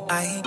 Aïe.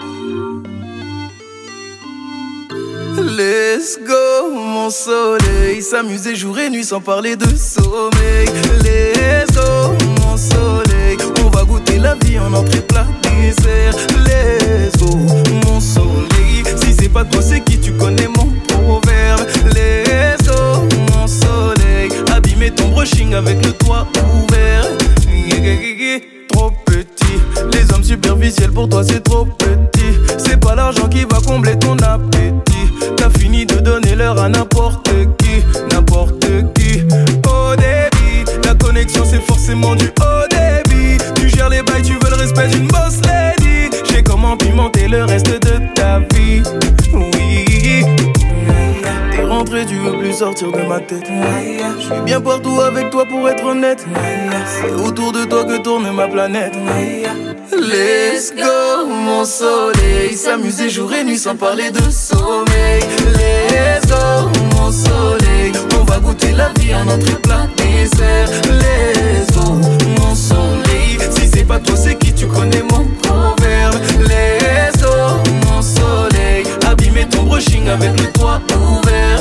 Let's go, mon soleil. S'amuser jour et nuit sans parler de sommeil. Let's go, mon soleil. On va goûter la vie en entrée plat dessert. Let's go, mon soleil. Si c'est pas toi, c'est qui? Tu connais mon proverbe. Let's go, mon soleil. Abîmer ton brushing avec le toit ouvert. Trop petit. Les hommes superficiels pour toi c'est trop petit. C'est pas l'argent qui va combler ton appétit. T'as fini de donner l'heure à n'importe qui. N'importe qui. Au débit, la connexion c'est forcément du haut débit. Tu gères les bails, tu veux le respect d'une boss lady. J'ai comment pimenter le reste de ta vie. Oui. T'es rentré, tu veux plus sortir de ma tête. Je suis bien partout avec toi pour être honnête. C'est autour de toi que tourne ma planète. Let's go, mon soleil. S'amuser jour et nuit sans parler de sommeil. Let's go, mon soleil. On va goûter la vie en entrée plat dessert. Let's go, mon soleil. Si c'est pas toi, c'est qui? Tu connais mon proverbe. Let's go, mon soleil. Abîmer ton brushing avec le toit ouvert.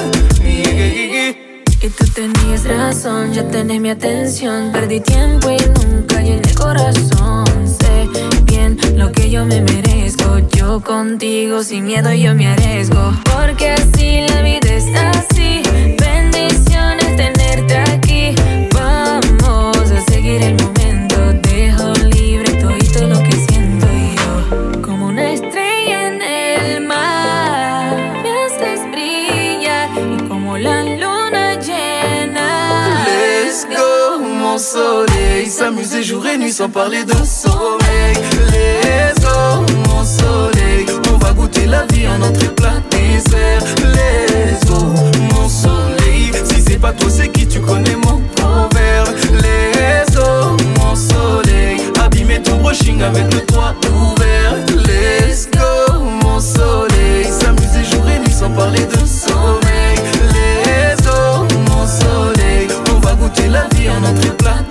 Y tú tenías razón, ya tenés mi atención. Perdí tiempo y nunca llené el corazón. Sé bien lo que yo me merezco. Yo contigo sin miedo yo me arriesgo. Porque así la vida es así. Bendiciones tenerte aquí. Vamos a seguir el momento. Dejo libre todo lo que siento yo. Como una estrella en el mar, me haces brillar. Y como la luna llena. Let's go, mon soleil. S'amuser jour et nuit sans parler de sommeil. Let's go, mon soleil. On va goûter la vie en entrée plat dessert. Let's go, mon soleil. Si c'est pas toi, c'est qui? Tu connais mon proverbe. Let's go, mon soleil. Abîmer ton brushing avec le toit ouvert. Let's go, mon soleil. S'amuser jour et nuit sans parler de sommeil. Let's go, mon soleil. On va goûter la vie en entrée plat